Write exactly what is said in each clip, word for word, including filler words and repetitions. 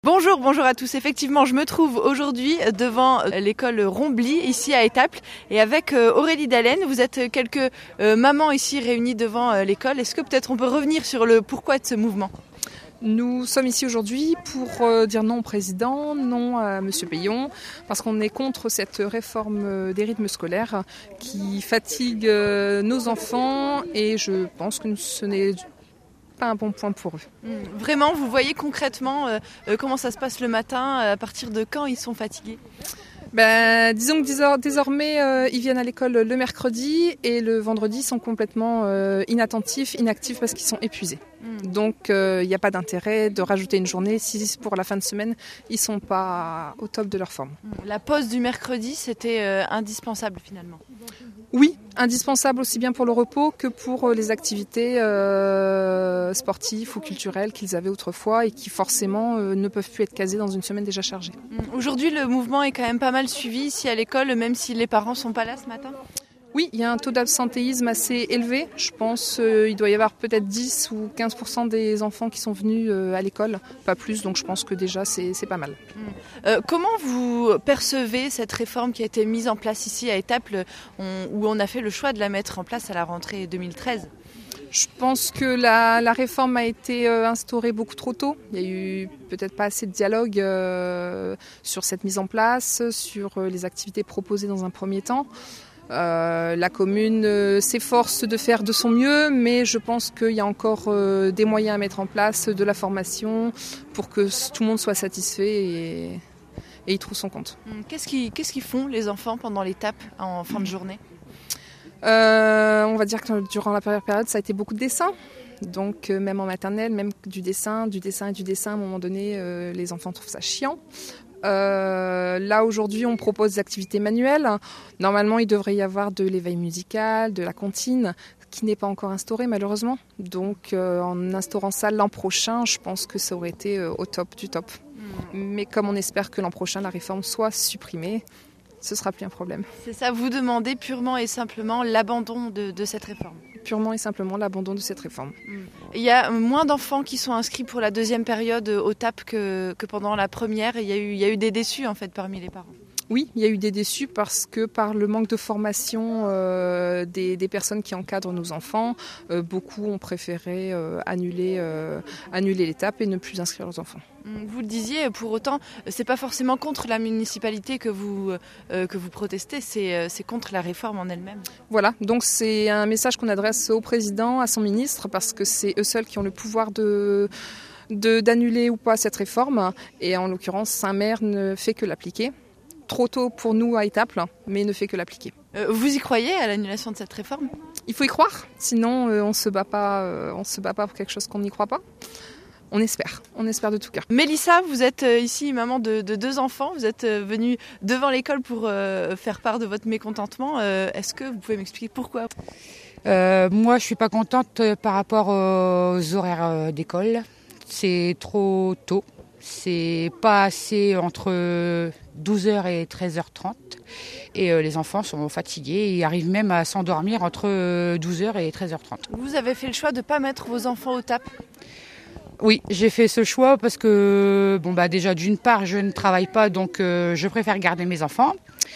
Bonjour, bonjour à tous. Effectivement, je me trouve aujourd'hui devant l'école Rombly, ici à Étaples, et avec Aurélie Dallène. Vous êtes quelques mamans ici réunies devant l'école. Est-ce que peut-être on peut revenir sur le pourquoi de ce mouvement ? Nous sommes ici aujourd'hui pour dire non au président, non à Monsieur Payon, parce qu'on est contre cette réforme des rythmes scolaires qui fatigue nos enfants et je pense que ce n'est pas un bon point pour eux. Vraiment, vous voyez concrètement euh, comment ça se passe le matin, à partir de quand ils sont fatigués ? Ben, disons que désormais, euh, ils viennent à l'école le mercredi et le vendredi, ils sont complètement euh, inattentifs, inactifs parce qu'ils sont épuisés. Mm. Donc, il euh, n'y a pas d'intérêt de rajouter une journée si pour la fin de semaine, ils ne sont pas au top de leur forme. La pause du mercredi, c'était euh, indispensable finalement ? Oui, indispensable aussi bien pour le repos que pour les activités euh, sportives ou culturelles qu'ils avaient autrefois et qui forcément euh, ne peuvent plus être casées dans une semaine déjà chargée. Aujourd'hui, le mouvement est quand même pas mal suivi ici à l'école, même si les parents ne sont pas là ce matin ? Oui, il y a un taux d'absentéisme assez élevé. Je pense qu'il euh, doit y avoir peut-être dix ou quinze pour cent des enfants qui sont venus euh, à l'école, pas plus, donc je pense que déjà c'est, c'est pas mal. Euh, comment vous percevez cette réforme qui a été mise en place ici à Étaples, on, où on a fait le choix de la mettre en place à la rentrée deux mille treize ? Je pense que la, la réforme a été euh, instaurée beaucoup trop tôt. Il y a eu peut-être pas assez de dialogue euh, sur cette mise en place, sur euh, les activités proposées dans un premier temps. Euh, la commune euh, s'efforce de faire de son mieux, mais je pense qu'il y a encore euh, des moyens à mettre en place, de la formation, pour que tout le monde soit satisfait et, et y trouve son compte. Qu'est-ce qu'ils, qu'est-ce qu'ils font les enfants pendant l'étape en fin de journée ? euh, On va dire que durant la première période, ça a été beaucoup de dessins. Donc euh, même en maternelle, même du dessin, du dessin et du dessin, à un moment donné, euh, les enfants trouvent ça chiant. Euh, là aujourd'hui on propose des activités manuelles. Normalement il devrait y avoir de l'éveil musical, de la comptine qui n'est pas encore instaurée malheureusement. Donc euh, en instaurant ça l'an prochain, je pense que ça aurait été euh, au top du top. Mmh. Mais comme on espère que l'an prochain la réforme soit supprimée, ce sera plus un problème. C'est ça, vous demandez purement et simplement l'abandon de, de cette réforme ? Purement et simplement l'abandon de cette réforme. Il y a moins d'enfants qui sont inscrits pour la deuxième période au T A P que, que pendant la première. Il y a eu, il y a eu des déçus en fait parmi les parents. Oui, il y a eu des déçus parce que par le manque de formation euh, des, des personnes qui encadrent nos enfants, euh, beaucoup ont préféré euh, annuler, euh, annuler l'étape et ne plus inscrire leurs enfants. Vous le disiez, pour autant, c'est pas forcément contre la municipalité que vous, euh, que vous protestez, c'est, c'est contre la réforme en elle-même. Voilà, donc c'est un message qu'on adresse au président, à son ministre, parce que c'est eux seuls qui ont le pouvoir de, de, d'annuler ou pas cette réforme. Et en l'occurrence, Saint-Maire ne fait que l'appliquer. Trop tôt pour nous à Étaples, mais ne fait que l'appliquer. Euh, vous y croyez à l'annulation de cette réforme ? Il faut y croire, sinon euh, on ne se bat pas, euh, on se bat pas pour quelque chose qu'on n'y croit pas. On espère, on espère de tout cœur. Mélissa, vous êtes ici maman de, de deux enfants, vous êtes venue devant l'école pour euh, faire part de votre mécontentement. Euh, est-ce que vous pouvez m'expliquer pourquoi ? euh, Moi, je suis pas contente par rapport aux horaires d'école. C'est trop tôt. C'est pas assez entre douze heures et treize heures trente. Et euh, les enfants sont fatigués et arrivent même à s'endormir entre douze heures et treize heures trente. Vous avez fait le choix de ne pas mettre vos enfants au T A P ? Oui, j'ai fait ce choix parce que, bon bah déjà d'une part, je ne travaille pas, donc euh, je préfère garder mes enfants.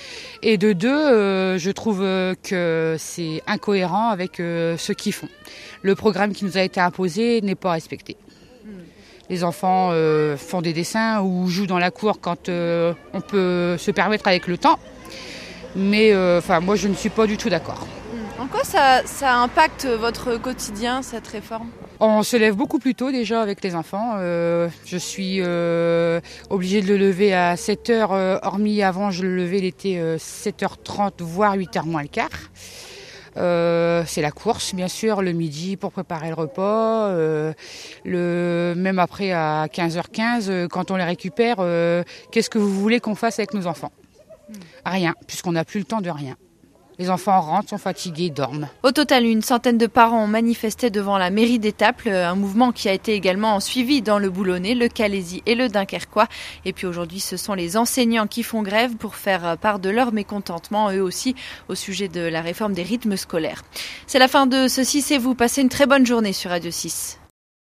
Et de deux, euh, je trouve que c'est incohérent avec euh, ce qu'ils font. Le programme qui nous a été imposé n'est pas respecté. Hmm. Les enfants euh, font des dessins ou jouent dans la cour quand euh, on peut se permettre avec le temps. Mais enfin, euh, moi, je ne suis pas du tout d'accord. Hmm. En quoi ça, ça impacte votre quotidien, cette réforme ? On se lève beaucoup plus tôt déjà avec les enfants. Euh, je suis euh, obligée de le lever à sept heures, euh, hormis avant je le levais, il était euh, sept heures trente, voire huit heures moins le quart. Euh, c'est la course, bien sûr, le midi pour préparer le repas. Euh, le, même après à quinze heures quinze, quand on les récupère, euh, qu'est-ce que vous voulez qu'on fasse avec nos enfants ? Rien, puisqu'on n'a plus le temps de rien. Les enfants rentrent, sont fatigués, dorment. Au total, une centaine de parents ont manifesté devant la mairie d'Étaples, un mouvement qui a été également suivi dans le Boulonnais, le Calaisis et le Dunkerquois. Et puis aujourd'hui, ce sont les enseignants qui font grève pour faire part de leur mécontentement, eux aussi, au sujet de la réforme des rythmes scolaires. C'est la fin de ce six et vous passez une très bonne journée sur Radio six.